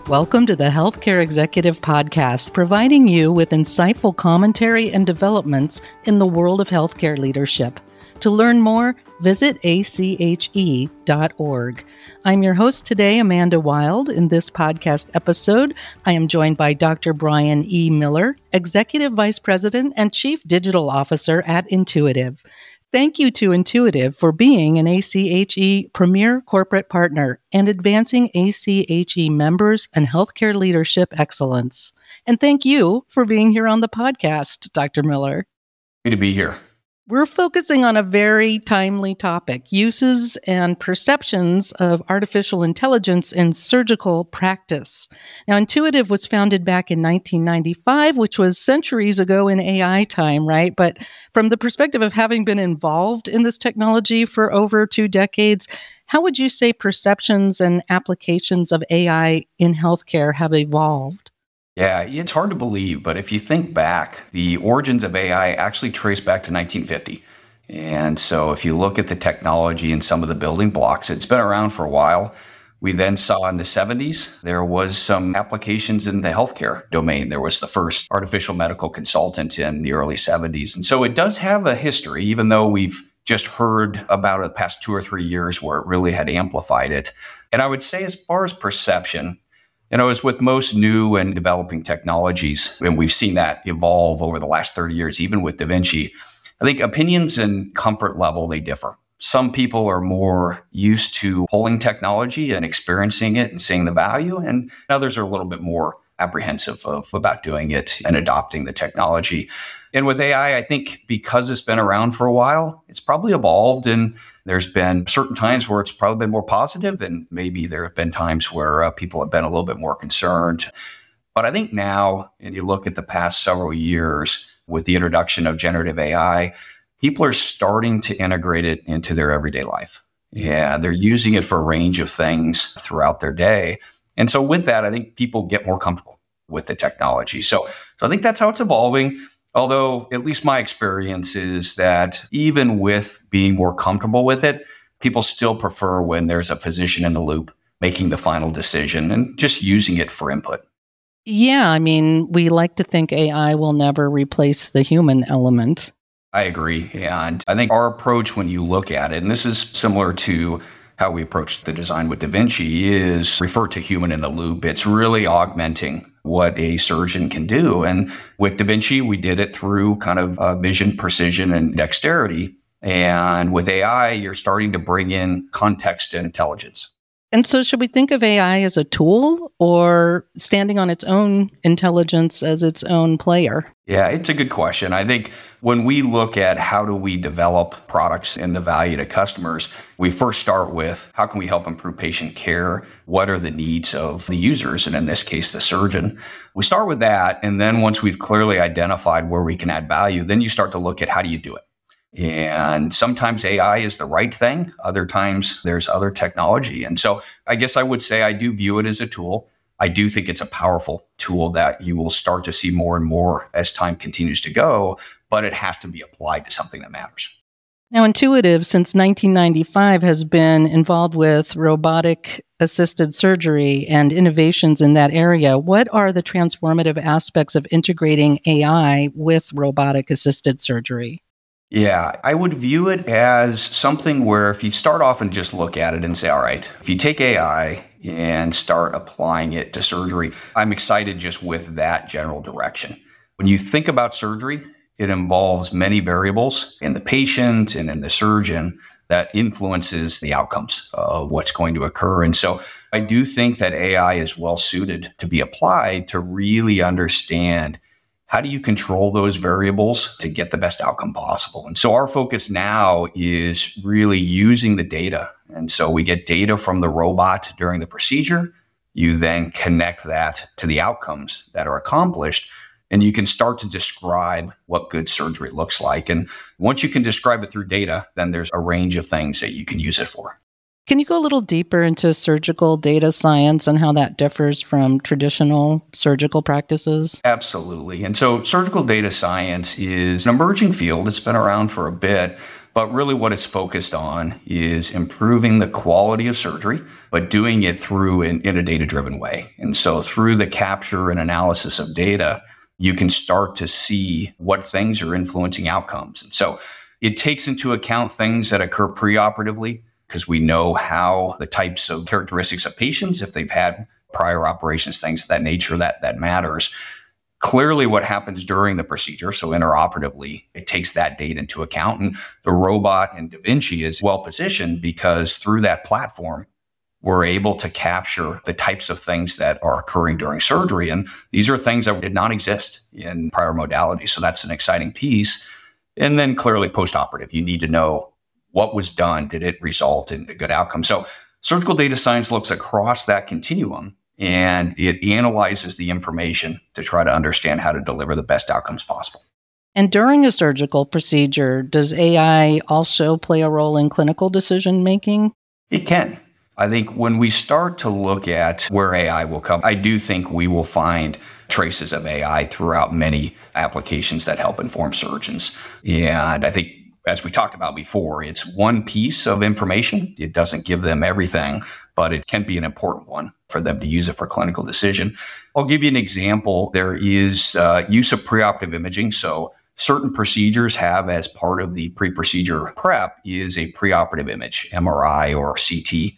Welcome to the Healthcare Executive Podcast, providing you with insightful commentary and developments in the world of healthcare leadership. To learn more, visit ache.org. I'm your host today, Amanda Wild. In this podcast episode, I am joined by Dr. Brian E. Miller, Executive Vice President and Chief Digital Officer at Intuitive. Thank you to Intuitive for being an ACHE Premier Corporate Partner and advancing ACHE members and healthcare leadership excellence. And thank you for being here on the podcast, Dr. Miller. Happy to be here. We're focusing on a very timely topic, uses and perceptions of artificial intelligence in surgical practice. Now, Intuitive was founded back in 1995, which was centuries ago in AI time, right? But from the perspective of having been involved in this technology for over 2 decades, how would you say perceptions and applications of AI in healthcare have evolved? Yeah, it's hard to believe, but if you think back, the origins of AI actually trace back to 1950. And so if you look at the technology and some of the building blocks, it's been around for a while. We then saw in the 70s, there was some applications in the healthcare domain. There was the first artificial medical consultant in the early 70s. And so it does have a history, even though we've just heard about it the past 2 or 3 years where it really had amplified it. And I would say as far as perception, as with most new and developing technologies, and we've seen that evolve over the last 30 years, even with Da Vinci, I think opinions and comfort level, they differ. Some people are more used to pulling technology and experiencing it and seeing the value, and others are a little bit more apprehensive about doing it and adopting the technology. And with AI, I think because it's been around for a while, it's probably evolved, and there's been certain times where it's probably been more positive, and maybe there have been times where people have been a little bit more concerned. But I think now, and you look at the past several years with the introduction of generative AI, people are starting to integrate it into their everyday life. Yeah, they're using it for a range of things throughout their day. And so with that, I think people get more comfortable with the technology. So I think that's how it's evolving. Although, at least my experience is that even with being more comfortable with it, people still prefer when there's a physician in the loop making the final decision and just using it for input. Yeah, we like to think AI will never replace the human element. I agree. And I think our approach when you look at it, and this is similar to how we approach the design with Da Vinci, is refer to human in the loop. It's really augmenting what a surgeon can do. And with Da Vinci, we did it through kind of vision, precision, and dexterity. And with AI, you're starting to bring in context and intelligence. And so should we think of AI as a tool or standing on its own intelligence as its own player? Yeah, it's a good question. I think when we look at how do we develop products and the value to customers, we first start with how can we help improve patient care? What are the needs of the users? And in this case, the surgeon. We start with that. And then once we've clearly identified where we can add value, then you start to look at how do you do it? And sometimes AI is the right thing. Other times there's other technology. And so I guess I would say I do view it as a tool. I do think it's a powerful tool that you will start to see more and more as time continues to go, but it has to be applied to something that matters. Now, Intuitive, since 1995, has been involved with robotic-assisted surgery and innovations in that area. What are the transformative aspects of integrating AI with robotic-assisted surgery? Yeah, I would view it as something where if you start off and just look at it and say, all right, if you take AI and start applying it to surgery, I'm excited just with that general direction. When you think about surgery, it involves many variables in the patient and in the surgeon that influences the outcomes of what's going to occur. And so I do think that AI is well suited to be applied to really understand how do you control those variables to get the best outcome possible? And so our focus now is really using the data. And so we get data from the robot during the procedure. You then connect that to the outcomes that are accomplished, and you can start to describe what good surgery looks like. And once you can describe it through data, then there's a range of things that you can use it for. Can you go a little deeper into surgical data science and how that differs from traditional surgical practices? Absolutely. And so surgical data science is an emerging field. It's been around for a bit, But really what it's focused on is improving the quality of surgery, but doing it through in a data-driven way. And so through the capture and analysis of data, you can start to see what things are influencing outcomes. And so it takes into account things that occur preoperatively, because we know how the types of characteristics of patients, if they've had prior operations, things of that nature, that matters. Clearly what happens during the procedure, so intraoperatively, it takes that data into account. And the robot in Da Vinci is well positioned because through that platform, we're able to capture the types of things that are occurring during surgery. And these are things that did not exist in prior modalities. So that's an exciting piece. And then clearly postoperative, you need to know what was done. Did it result in a good outcome? So surgical data science looks across that continuum, and it analyzes the information to try to understand how to deliver the best outcomes possible. And during a surgical procedure, does AI also play a role in clinical decision making? It can. I think when we start to look at where AI will come, I do think we will find traces of AI throughout many applications that help inform surgeons. And I think, as we talked about before, it's one piece of information. It doesn't give them everything, but it can be an important one for them to use it for clinical decision. I'll give you an example. There is use of preoperative imaging. So certain procedures have, as part of the pre-procedure prep, is a preoperative image, MRI or CT.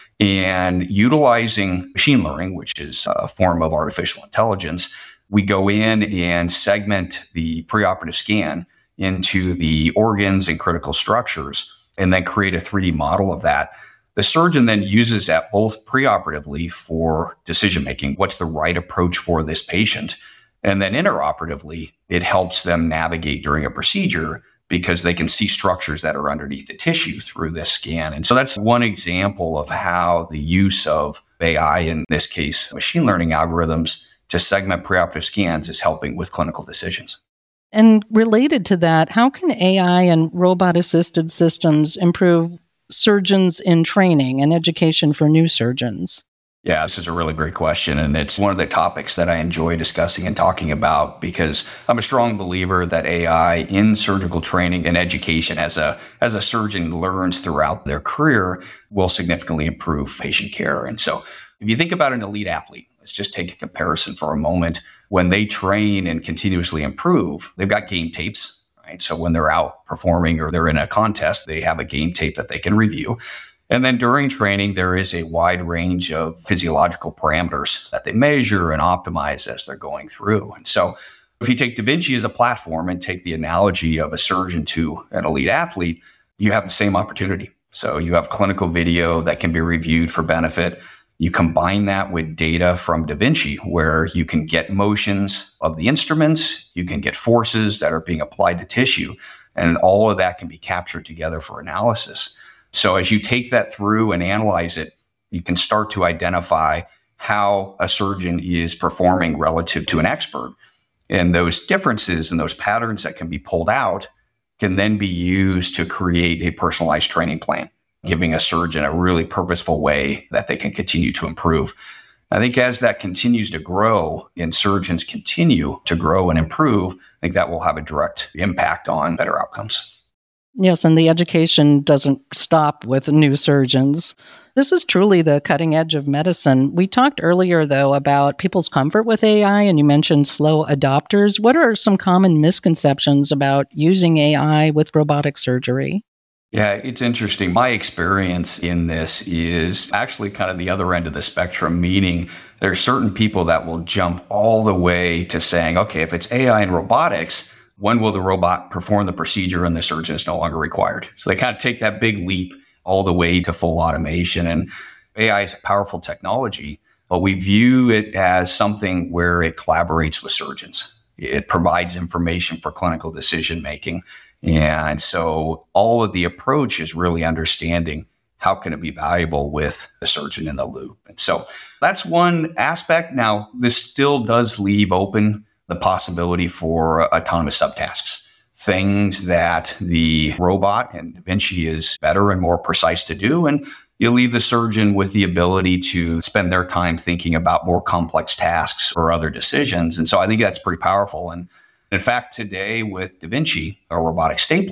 And utilizing machine learning, which is a form of artificial intelligence, we go in and segment the preoperative scan into the organs and critical structures, and then create a 3D model of that. The surgeon then uses that both preoperatively for decision-making. What's the right approach for this patient? And then intraoperatively, it helps them navigate during a procedure because they can see structures that are underneath the tissue through this scan. And so that's one example of how the use of AI, in this case, machine learning algorithms, to segment preoperative scans is helping with clinical decisions. And related to that, how can AI and robot-assisted systems improve surgeons in training and education for new surgeons? Yeah, this is a really great question. And it's one of the topics that I enjoy discussing and talking about, because I'm a strong believer that AI in surgical training and education as a surgeon learns throughout their career will significantly improve patient care. And so if you think about an elite athlete, let's just take a comparison for a moment. When they train and continuously improve, they've got game tapes, right? So when they're out performing or they're in a contest, they have a game tape that they can review. And then during training, there is a wide range of physiological parameters that they measure and optimize as they're going through. And so if you take Da Vinci as a platform and take the analogy of a surgeon to an elite athlete, you have the same opportunity. So you have clinical video that can be reviewed for benefit. You combine that with data from Da Vinci, where you can get motions of the instruments, you can get forces that are being applied to tissue, and all of that can be captured together for analysis. So as you take that through and analyze it, you can start to identify how a surgeon is performing relative to an expert. And those differences and those patterns that can be pulled out can then be used to create a personalized training plan, giving a surgeon a really purposeful way that they can continue to improve. I think as that continues to grow and surgeons continue to grow and improve, I think that will have a direct impact on better outcomes. Yes, and the education doesn't stop with new surgeons. This is truly the cutting edge of medicine. We talked earlier, though, about people's comfort with AI, and you mentioned slow adopters. What are some common misconceptions about using AI with robotic surgery? Yeah, it's interesting. My experience in this is actually kind of the other end of the spectrum, meaning there are certain people that will jump all the way to saying, okay, if it's AI and robotics, when will the robot perform the procedure and the surgeon is no longer required? So they kind of take that big leap all the way to full automation. And AI is a powerful technology, but we view it as something where it collaborates with surgeons. It provides information for clinical decision making. And so all of the approach is really understanding how can it be valuable with the surgeon in the loop. And so that's one aspect. Now, this still does leave open the possibility for autonomous subtasks, things that the robot and Da Vinci is better and more precise to do. And you leave the surgeon with the ability to spend their time thinking about more complex tasks or other decisions. And so I think that's pretty powerful. And in fact, today with Da Vinci, our robotic stapler,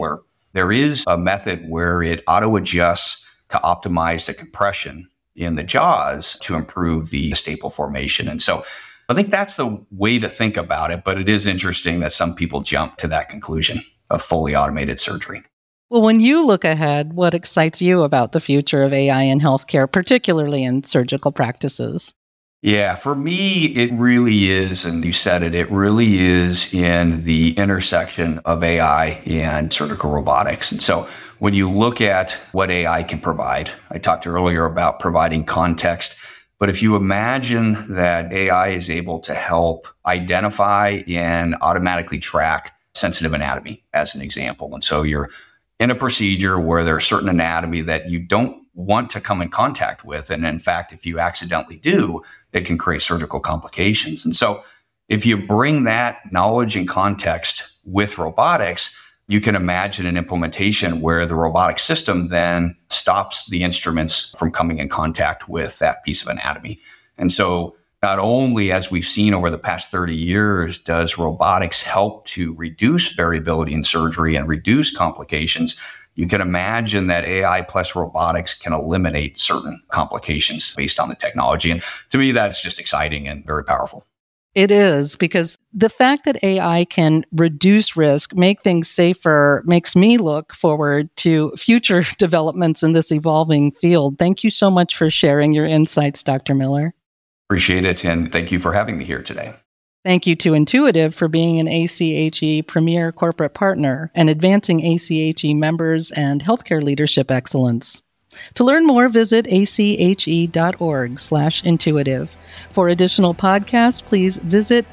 there is a method where it auto-adjusts to optimize the compression in the jaws to improve the staple formation. And so I think that's the way to think about it, but it is interesting that some people jump to that conclusion of fully automated surgery. Well, when you look ahead, what excites you about the future of AI in healthcare, particularly in surgical practices? Yeah, for me, it really is, and you said it, it really is in the intersection of AI and surgical robotics. And so when you look at what AI can provide, I talked earlier about providing context, but if you imagine that AI is able to help identify and automatically track sensitive anatomy, as an example. And so you're in a procedure where there's certain anatomy that you don't want to come in contact with. And in fact, if you accidentally do, it can create surgical complications. And so if you bring that knowledge and context with robotics, you can imagine an implementation where the robotic system then stops the instruments from coming in contact with that piece of anatomy. And so not only, as we've seen over the past 30 years, does robotics help to reduce variability in surgery and reduce complications, you can imagine that AI plus robotics can eliminate certain complications based on the technology. And to me, that's just exciting and very powerful. It is, because the fact that AI can reduce risk, make things safer, makes me look forward to future developments in this evolving field. Thank you so much for sharing your insights, Dr. Miller. Appreciate it, and thank you for having me here today. Thank you to Intuitive for being an ACHE Premier Corporate Partner and advancing ACHE members and healthcare leadership excellence. To learn more, visit ache.org/intuitive. For additional podcasts, please visit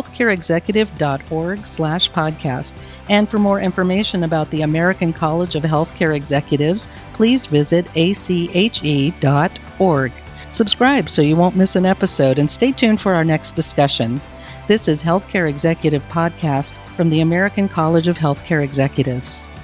healthcareexecutive.org/podcast. And for more information about the American College of Healthcare Executives, please visit ache.org. Subscribe so you won't miss an episode, and stay tuned for our next discussion. This is Healthcare Executive Podcast from the American College of Healthcare Executives.